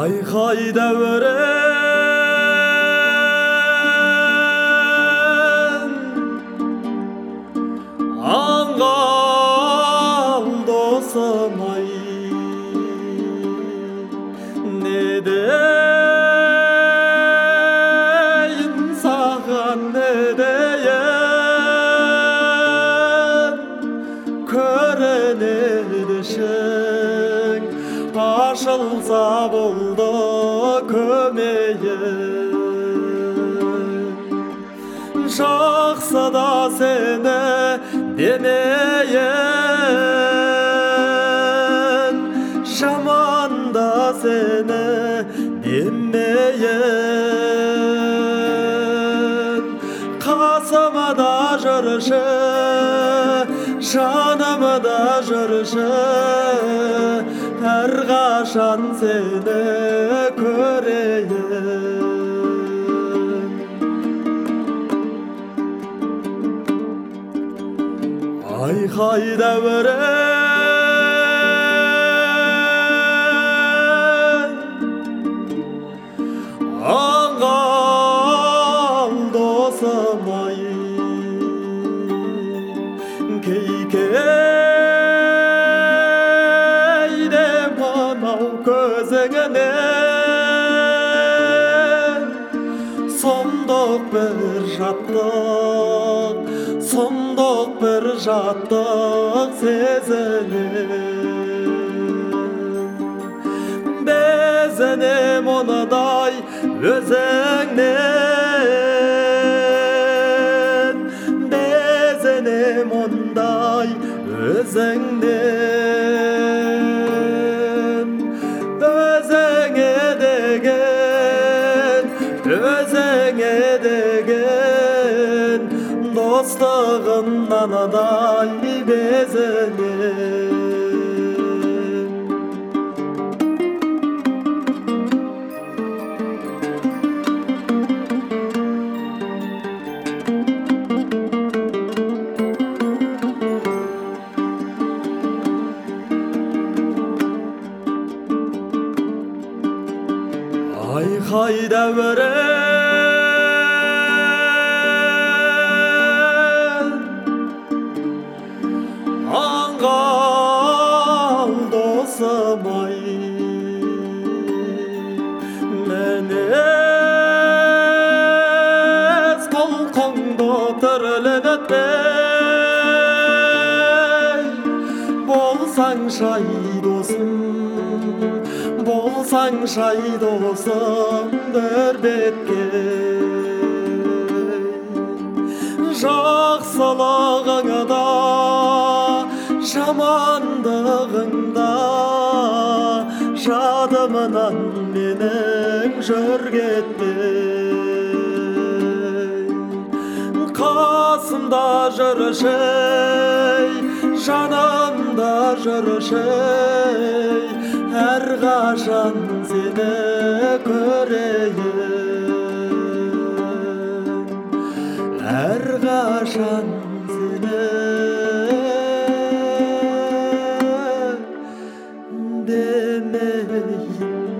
Айқай дәуірін аңғал досым-ай, не дейін саған, не дейін көрінеді ішің, ашылса болды көмейін. Жақсы да сені демейін, жаман да сені демейін. Қасымда жүрші, жанымда жүрші, әрқашан сені көрейін. Айқай дәуірін аңғал досым-ай, кейде мынау көзіңнен сұмдық бір жаттық, сұмдық бір жаттық сезінем. Безінем оныдай өзіңнен, безінем ондай өзіңнен. Өзіңе деген достығымнан адай безінем. Айқай дәуірін аңғал досым-ай, мінез құлқыңды тірлігітпей, болсаң шай досым, болсаң шай досым бір бетке. Жақсылығыңда, жамандығыңда жадымнан менің жүргетпей. Қасымда жүрші, жанымда жүрші, әрқашан сені көрейін, әрқашан сені демейін.